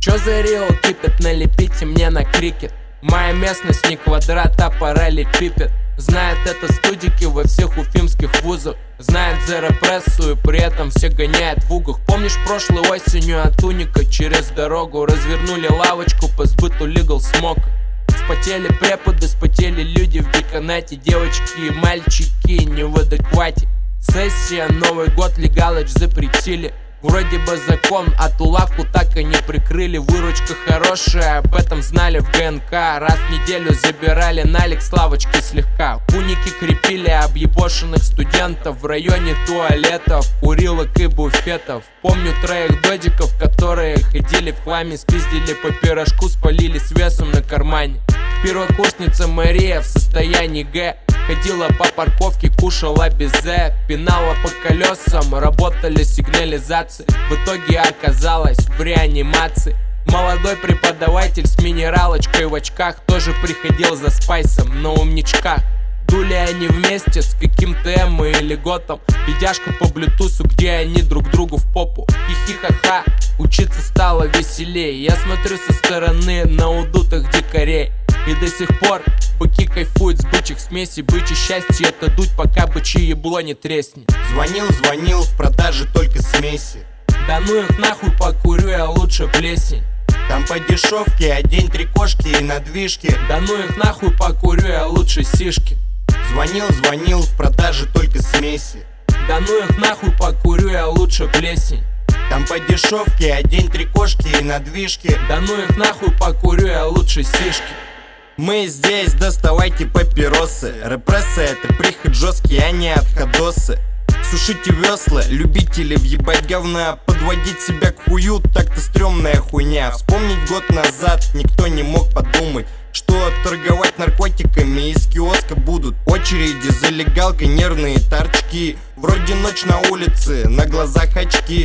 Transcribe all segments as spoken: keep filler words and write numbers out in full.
Чё за рио кипит, налепите мне на крикет. Моя местность не квадрат, а параллелепипед. Знает это студики во всех уфимских вузах. Знает зеропрессу и при этом все гоняет в угах. Помнишь, прошлой осенью от Уника через дорогу развернули лавочку по сбыту legal smoke. Вспотели преподы, спотели люди в деканате. Девочки и мальчики не в адеквате. Сессия, Новый год, легалыч запретили. Вроде бы закон, а ту лавку так и не прикрыли. Выручка хорошая, об этом знали в ГНК. Раз в неделю забирали налик с лавочки слегка. Уники крепили объебошенных студентов в районе туалетов, курилок и буфетов. Помню троих додиков, которые ходили в хламе, спиздили по пирожку, спалили с весом на кармане. Первокурсница Мария в состоянии Г ходила по парковке, кушала безе, пинала по колесам, работали сигнализации. В итоге оказалась в реанимации. Молодой преподаватель с минералочкой в очках тоже приходил за спайсом на умничках. Дули они вместе с каким-то эмо или готом. Видяшка по блютусу, где они друг другу в попу. Хихи-ха-ха, учиться стало веселее. Я смотрю со стороны на удутых дикарей. И до сих пор быки кайфуют с бычьих смесей. Бычье счастье это дуть, пока бычье ебло не треснет. Звонил, звонил, в продаже только смеси. Да ну их нахуй, покурю я лучше плесень. Там по дешевке, а день три кошки и надвижки. Да ну их нахуй, покурю я лучше сишки. Звонил, звонил, в продаже только смеси. Да ну их нахуй, покурю я лучше плесень. Там по дешевке, а день три кошки и надвижки. Да ну их нахуй, покурю я лучше сишки. Мы здесь, доставайте папиросы. Репрессия это приход жесткий, а не отходосы. Сушите весла, любители въебать говна. Подводить себя к хую, так-то стрёмная хуйня. Вспомнить год назад никто не мог подумать, что торговать наркотиками из киоска будут очереди за легалкой, нервные торчки. Вроде ночь на улице, на глазах очки.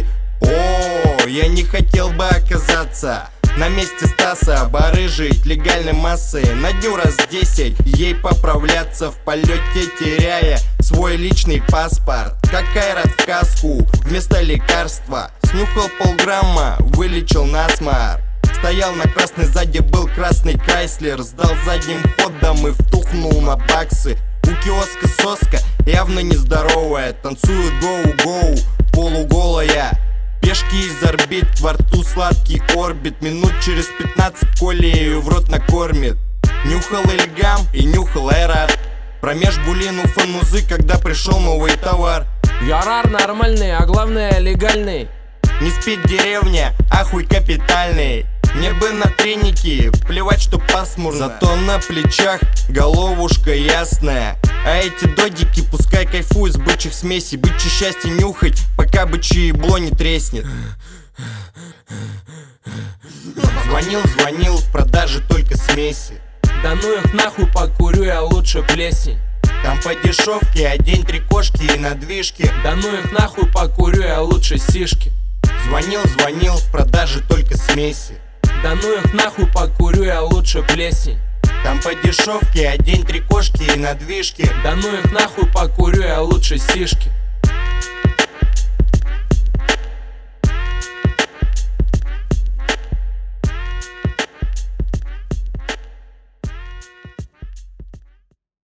О, я не хотел бы оказаться на месте Стаса, барыжить легальной массой. На дню раз десять ей поправляться в полете, теряя свой личный паспорт. Как Айрат в каску вместо лекарства. Снюхал полграмма, вылечил насморк. Стоял на красной, сзади был красный Крайслер. Сдал задним ходом и втухнул на баксы. У киоска соска явно нездоровая. Танцует гоу-гоу, полуголая. Пешки из орбит, во рту сладкий орбит. Минут через пятнадцать Коля ее в рот накормит. Нюхал Эльгам и нюхал Айрат. Промеж булину фанузы, когда пришел новый товар. Ярар нормальный, а главное легальный. Не спит деревня, ахуй капитальный. Мне бы на треники, плевать, что пасмурно. Зато на плечах головушка ясная. А эти додики пускай кайфуют с бычьих смесей. Бычье счастье нюхать, пока бычье ебло не треснет. Звонил, звонил, в продаже только смеси. Да ну их нахуй, покурю я лучше плесень. Там по дешевке, а день три кошки и надвижки. Да ну их нахуй, покурю я лучше сишки. Звонил, звонил, в продаже только смеси. Да ну их нахуй, покурю я лучше плесень. Там по дешевке, а день три кошки и надвижки. Да ну их нахуй, покурю я лучше сишки.